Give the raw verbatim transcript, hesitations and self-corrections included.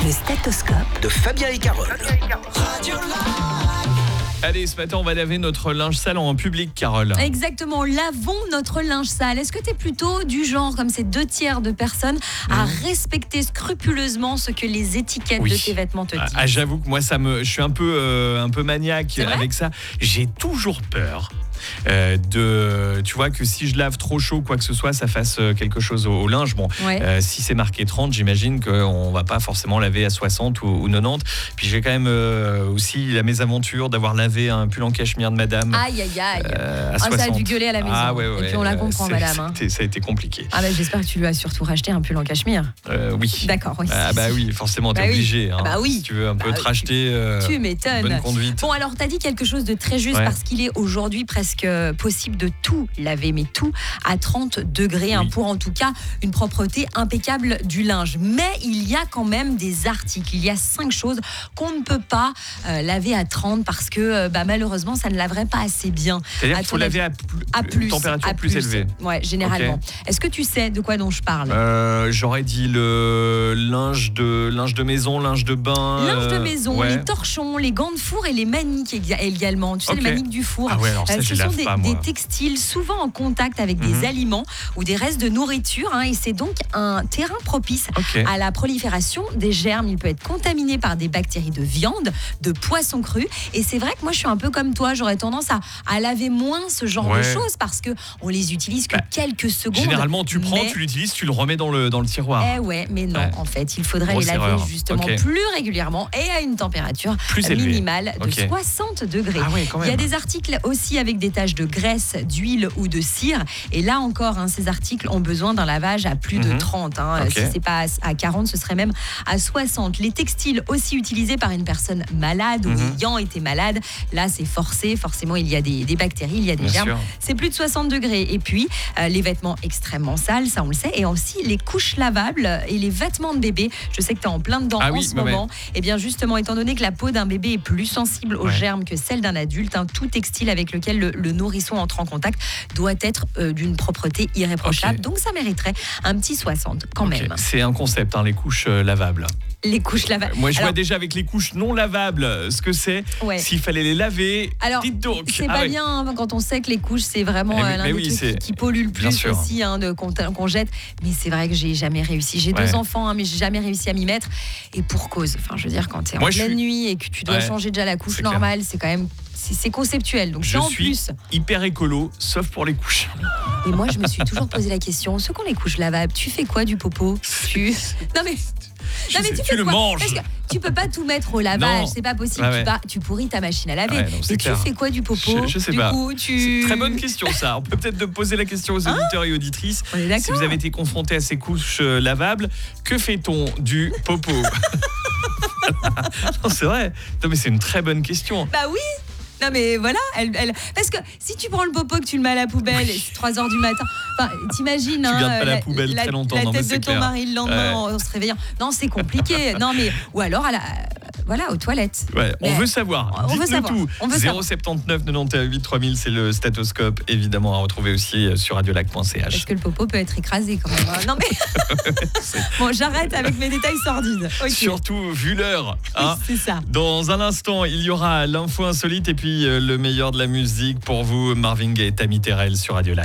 Le stéthoscope de Fabien et Carole. Allez, ce matin, on va laver notre linge sale en public, Carole. Exactement, lavons notre linge sale. Est-ce que tu es plutôt du genre, comme ces deux tiers de personnes, à mmh. respecter scrupuleusement ce que les étiquettes oui. de tes vêtements te disent? Ah, j'avoue que moi, ça me, je suis un peu, euh, un peu maniaque avec ça. J'ai toujours peur. Euh, de, tu vois que si je lave trop chaud quoi que ce soit, ça fasse quelque chose au, au linge. Bon, ouais. euh, si c'est marqué trente, j'imagine qu'on va pas forcément laver à soixante ou, ou quatre-vingt-dix. Puis j'ai quand même euh, aussi la mésaventure d'avoir lavé un pull en cachemire de madame. Aïe aïe aïe. Euh, à ah, ça a dû gueuler à la maison. Ah, ouais, ouais, et puis on la comprend, c'est, madame. Hein. Ça a été compliqué. Ah bah, j'espère que tu lui as surtout racheté un pull en cachemire. Euh, oui. D'accord. Oui. Ah bah oui, forcément, t'es bah obligé. Oui. Hein, ah bah oui. Si tu veux un peu bah, te racheter. Euh, tu m'étonnes. Bonne conduite. Bon alors, t'as dit quelque chose de très juste ouais. parce qu'il est aujourd'hui presque possible de tout laver, mais tout à trente degrés oui. hein, pour en tout cas une propreté impeccable du linge. Mais il y a quand même des articles, il y a cinq choses qu'on ne peut pas euh, laver à trente parce que euh, bah, malheureusement ça ne laverait pas assez bien. C'est-à-dire qu'il faut laver à, plus, à plus, une température à plus, plus élevée. Ouais, généralement. Okay. Est-ce que tu sais de quoi dont je parle? euh, J'aurais dit le linge de, linge de maison, linge de bain. Linge de maison, ouais. les torchons, les gants de four et les maniques également. Tu sais, okay. les maniques du four. Ah ouais, alors ça, euh, je ce sont lave des, pas, moi. des textiles souvent en contact avec mmh. des aliments ou des restes de nourriture hein, et c'est donc un terrain propice okay. à la prolifération des germes. Il peut être contaminé par des bactéries de viande, de poisson cru et c'est vrai que moi je suis un peu comme toi, j'aurais tendance à, à laver moins ce genre ouais. de choses parce qu'on les utilise que bah, quelques secondes. Généralement tu prends, mais... tu l'utilises, tu le remets dans le, dans le tiroir. Eh ouais, mais non ouais. en fait, il faudrait Grosse les laver erreur. justement okay. plus régulièrement et à une température plus minimale de okay. soixante degrés. Ah ouais, quand même. Il y a des articles aussi avec des taches de graisse, d'huile ou de cire. Et là encore, hein, ces articles ont besoin d'un lavage à plus mm-hmm. de trente. Hein. Okay. Si c'est pas à quarante, ce serait même à soixante. Les textiles aussi utilisés par une personne malade mm-hmm. ou ayant été malade, là c'est forcé. Forcément, il y a des, des bactéries, il y a des Bien germes. sûr. C'est plus de soixante degrés. Et puis, euh, les vêtements extrêmement sales, ça on le sait. Et aussi les couches lavables et les vêtements de bébé. Je sais que tu es en plein dedans ah en oui, ce bah moment. Ouais. Et bien justement, étant donné que la peau d'un bébé est plus sensible aux ouais. germes que celle d'un adulte, hein, tout textile avec lequel le, le nourrisson entre en contact doit être euh, d'une propreté irréprochable. Okay. Donc ça mériterait un petit soixante quand okay. même. C'est un concept, hein, les couches euh, lavables. Les couches lavables. Moi, je Alors, vois déjà avec les couches non lavables ce que c'est. Ouais. S'il fallait les laver, Alors, dites donc. C'est ah pas ouais. bien hein, quand on sait que les couches, c'est vraiment mais, euh, l'un mais des oui, trucs c'est... qui, qui pollue le plus aussi, hein, de, qu'on, qu'on jette. Mais c'est vrai que j'ai jamais réussi. J'ai ouais. deux enfants, hein, mais j'ai jamais réussi à m'y mettre. Et pour cause. Enfin, je veux dire, quand t'es en Moi, pleine suis... nuit et que tu dois ouais. changer déjà la couche c'est normale, clair. c'est quand même... C'est, c'est conceptuel. Donc, je en suis plus... hyper écolo, sauf pour les couches. Et moi, je me suis toujours posé la question, ceux qui ont les couches lavables, tu fais quoi du popo? tu... Non mais... Non, mais tu, tu fais le quoi manges. Parce que tu peux pas tout mettre au lavage, non. c'est pas possible. Ah ouais. tu, vas, tu pourris ta machine à laver. Ah ouais, non, et clair. tu fais quoi du popo? Je, je sais du pas. Coup, tu... C'est une très bonne question ça. On peut peut-être te poser la question aux auditeurs hein et auditrices. Si vous avez été confronté à ces couches lavables, que fait-on du popo? Non, c'est vrai. Non, mais c'est une très bonne question. Bah oui. Non mais voilà, elle, elle... parce que si tu prends le popo que tu le mets à la poubelle, oui. c'est trois heures du matin. Enfin, t'imagines tu hein, gardes pas la, la poubelle la, très longtemps. La non, tête mais c'est de ton clair. mari le lendemain ouais. en se réveillant. Non, c'est compliqué. non mais ou alors à la voilà, aux toilettes. Ouais, mais on veut savoir. On Dites-nous veut savoir. tout. On veut zéro soixante-dix-neuf quatre-vingt-dix-huit trois mille, c'est le stéthoscope, évidemment, à retrouver aussi sur radiolac point c h. Parce que le popo peut être écrasé quand même. Non mais. Bon, j'arrête avec mes détails sordides. Okay. Surtout vu l'heure. Hein. Oui, c'est ça. Dans un instant, il y aura l'info insolite et puis euh, le meilleur de la musique pour vous, Marvin Gaye et Tammy Terrell sur Radiolac.